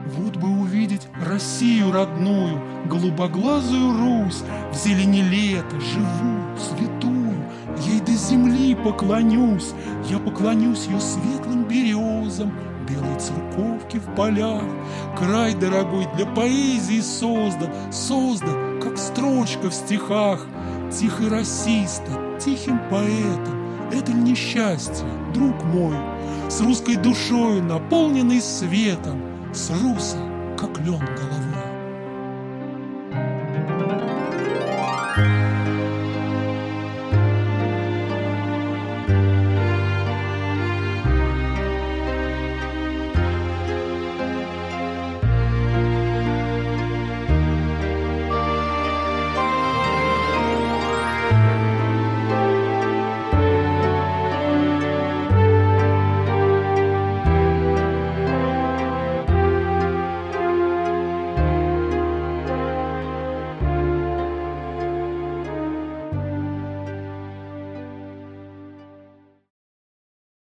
Вот бы увидеть Россию родную, голубоглазую Русь, в зелени лета, живую, святую. Ей до земли поклонюсь, я поклонюсь ее светлым березам, белой церковке в полях. Край дорогой для поэзии создан, как строчка в стихах. Тихий расиста, тихим поэтом, это ль несчастье, друг мой, с русской душою, наполненной светом, с руса, как лен головой.